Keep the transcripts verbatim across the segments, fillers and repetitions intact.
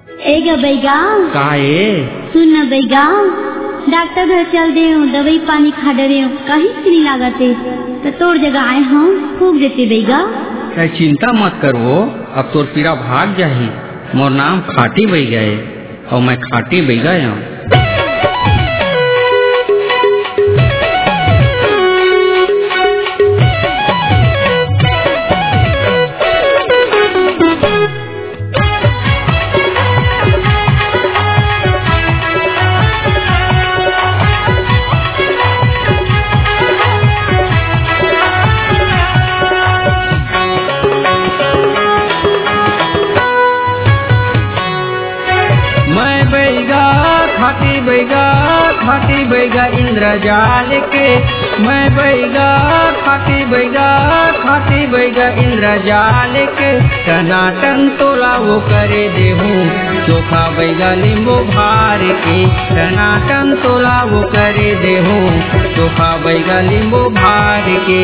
एगा बैगा काहे सुन न बैगा डॉक्टर घर चल दे दवाई पानी खा डरे कहीं से नहीं लागते तो तोर जगह आए हम खूब देते बैगा। चिंता मत करो, अब तोर पीड़ा भाग जाही। मोर नाम खाटी बैगा है और मैं खाटी बैगा हूँ। खाटी बैगा खाटी बैगा इंद्रजाल के, मैं बैगा खाटी बैगा खाटी बैगा इंद्रजाल के। टनाटन तोला वो करे देहूँ चोखा बैगा नींबू भार के। टनाटन तोला वो करे देहूँ चोखा बैगा नींबू भार के।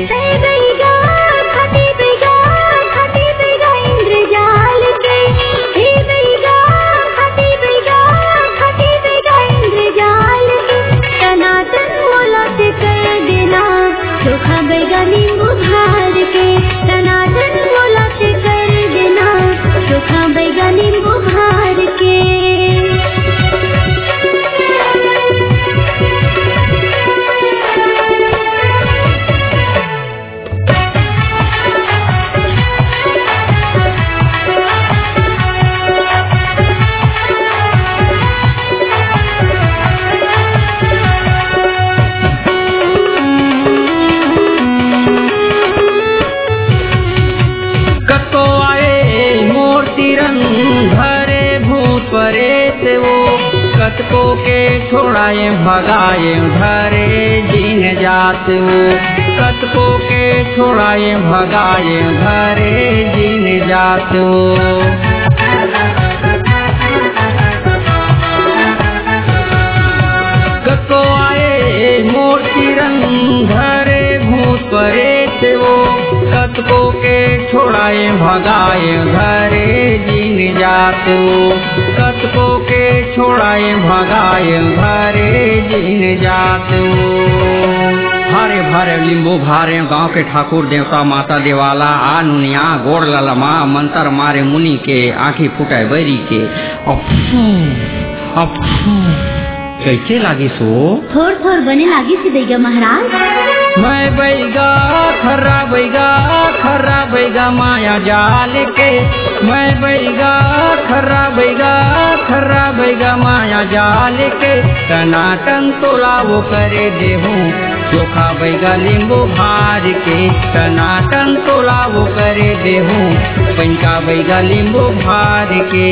कतको के छोड़ाए भगाए धरे जीन जात हो। कतको के छोड़ाए भगाए धरे जीन जात हो। कतो आए मूर्ति रंग धरे भूत परेत वो। कतको के छोड़ाए भगाए धरे जीन जात हो। कतको के छोड़ाए भगाए घरे जीन जात हो। भारे भारे लींबू भारे गांव के ठाकुर देवता माता देवाला आ नुनिया गोड़ ललमा मंत्र मारे मुनि के आँखी फुटाए बैरी के। अफू अफू कैसे लागी सो? थोड़ थोड़ बने लागी सी देगा महाराज। मैं बैगा खर्रा बैगा खर्रा बैगा माया जाल के। मैं बैगा खर्रा बैगा खर्रा बैगा माया जाल के। टनाटन तोला वो करे देहूँ चोखा बैगा नींबू भार के। टनाटन तोला वो करे देहूँ पंका बैगा नींबू भार के।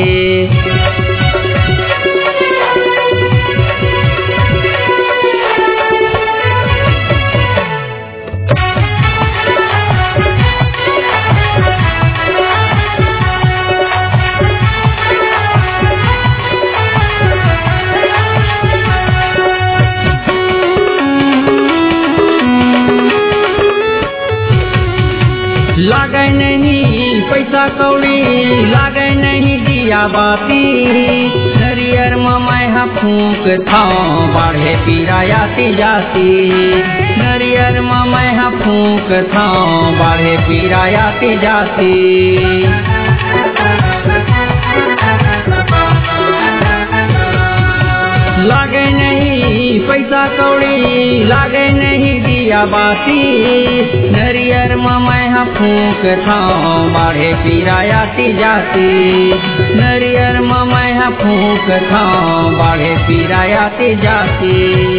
लागे नहीं पैसा कौड़ी लागे नहीं दिया बाती। नरियर मैं फूक था बाढ़े पीरायाती जाती। नरियर मैं फूक था बाढ़े पीरायाती जाती। लागे नहीं पैसा कौड़ी लागे नहीं दिया बाती। नरियर मैं फूक था बाढ़े पीरायाती जाती। नरियर मैं फूक था बाढ़े पीरायाती जाती।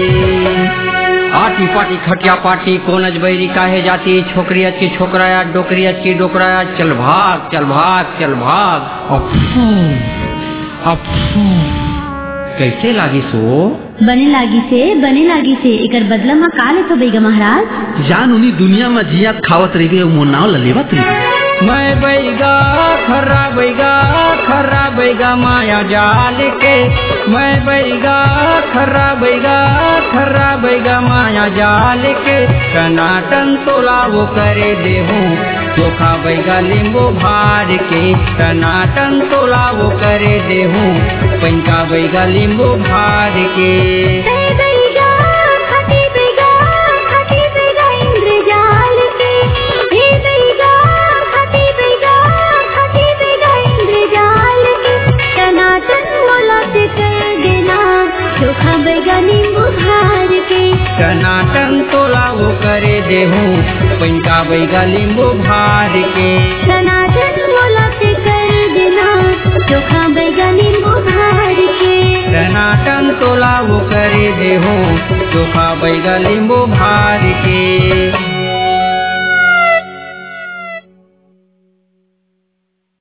आटी पाटी खटिया पाटी कोनज बैरी काहे जाती। छोकरी अच्छी छोकराया डोकरी अच्छी डोकराया। चल भाग चल भाग चल भाग। अफू अफू कैसे लागी सो? बने लागी से बने लागी से एकर बदला में का ले तो बैगा महाराज। जान उन्हीं दुनिया में जियात खावत रही मोर नाव ललेवत रही। मैं बैगा खर्रा बैगा खर्रा बैगा माया जाल के। मैं बैगा खर्रा बैगा खर्रा बैगा माया जाल के। टनाटन तोला वो करे देहूँ चोखा बैगा लींबू भार के टनाटन तोला वो करे देहूँ पंका बैगा लींबू भार के टनाटन तोला वो करे देहूँ पंका बैगा लींबू भार के टनाटन तोला से कर देना चोखा बैगा नींबू भार के टनाटन तोला वो करे देहूँ चोखा बैगा लींबू भार के।